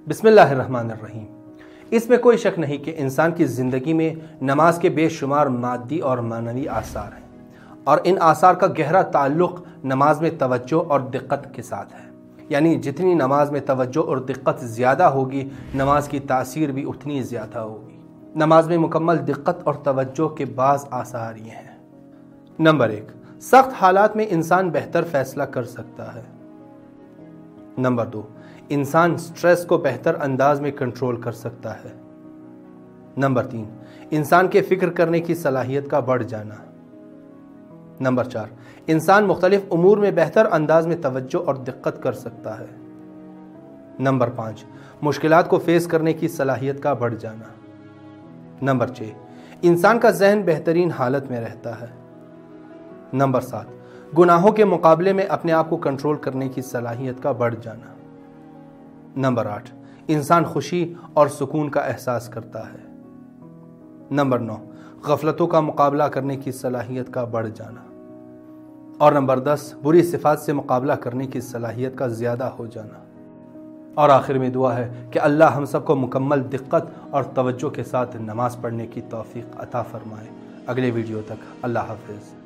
بسم اللہ الرحمن الرحیم۔ اس میں کوئی شک نہیں کہ انسان کی زندگی میں نماز کے بے شمار مادی اور معنوی آثار ہیں، اور ان آثار کا گہرا تعلق نماز میں توجہ اور دقت کے ساتھ ہے۔ یعنی جتنی نماز میں توجہ اور دقت زیادہ ہوگی، نماز کی تاثیر بھی اتنی زیادہ ہوگی۔ نماز میں مکمل دقت اور توجہ کے بعض آثار یہ ہیں۔ نمبر 1، سخت حالات میں انسان بہتر فیصلہ کر سکتا ہے۔ نمبر 2، انسان سٹریس کو بہتر انداز میں کنٹرول کر سکتا ہے۔ نمبر 3، انسان کے فکر کرنے کی صلاحیت کا بڑھ جانا۔ نمبر 4، انسان مختلف امور میں بہتر انداز میں توجہ اور دقت کر سکتا ہے۔ نمبر 5، مشکلات کو فیس کرنے کی صلاحیت کا بڑھ جانا۔ نمبر 6، انسان کا ذہن بہترین حالت میں رہتا ہے۔ نمبر 7، گناہوں کے مقابلے میں اپنے آپ کو کنٹرول کرنے کی صلاحیت کا بڑھ جانا۔ نمبر 8، انسان خوشی اور سکون کا احساس کرتا ہے۔ نمبر 9، غفلتوں کا مقابلہ کرنے کی صلاحیت کا بڑھ جانا۔ اور نمبر 10، بری صفات سے مقابلہ کرنے کی صلاحیت کا زیادہ ہو جانا۔ اور آخر میں دعا ہے کہ اللہ ہم سب کو مکمل دقت اور توجہ کے ساتھ نماز پڑھنے کی توفیق عطا فرمائے۔ اگلے ویڈیو تک اللہ حافظ۔